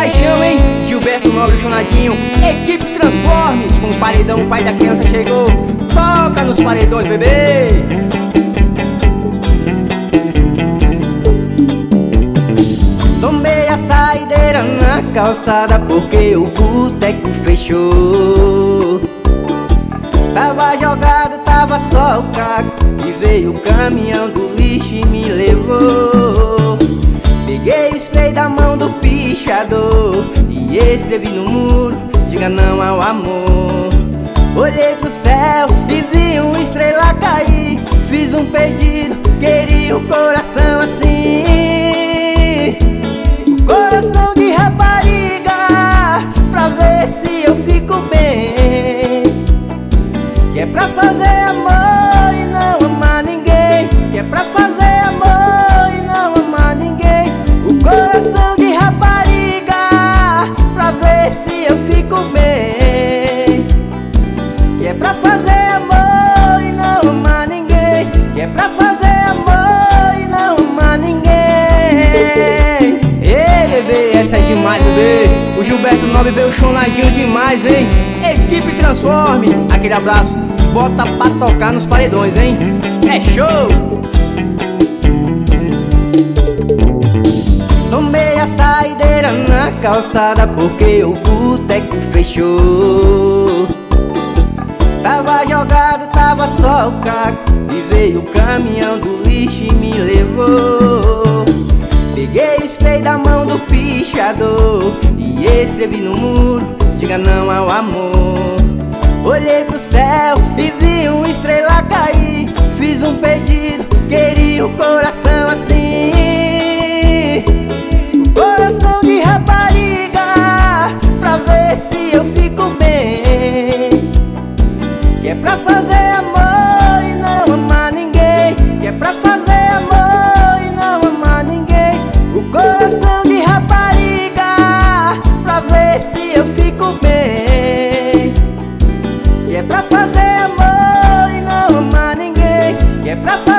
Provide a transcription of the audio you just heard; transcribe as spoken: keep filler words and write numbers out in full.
paixão, hein? Gilberto Nobre, Jonadinho, equipe Transformes. Com o paredão, o pai da criança chegou. Toca nos paredões, bebê. Tomei a saideira na calçada porque o boteco fechou. Tava jogado, tava só o caco, e veio o caminhão do lixo e me levou. Peguei o spray da mão do pichador e escrevi no muro: diga não ao amor. Olhei pro céu e vi uma estrela cair. Fiz um pedido, queria um coração assim, um coração de rapariga, pra ver se eu fico bem. Que é pra fazer amor e não amar ninguém. Que é pra fazer amor e não amar ninguém. O coração de rapariga, pra ver se eu fico bem. Que é pra fazer amor e não amar ninguém. Que é pra fazer amor e não amar ninguém. Ei, bebê, essa é demais, bebê. O Gilberto Nobre veio chonadinho demais, hein? Equipe Transforme, aquele abraço. Bota pra tocar nos paredões, hein? É show! Tomei a saideira na calçada porque o boteco fechou. Tava jogado, tava só o caco, e veio o caminhão do lixo e me levou. Peguei o spray da mão do pichador e escrevi no muro: diga não ao amor. Olhei pro céu e vi uma estrela cair. Fiz um pedido, queria um coração assim, um coração de rapariga, pra ver se eu fico bem. Que é pra fazer amor e não amar ninguém. Que é pra fazer amor e não amar ninguém. O coração de rapariga, pra ver se eu fico bem. Que é pra fazer amor e não amar ninguém. Que é pra fazer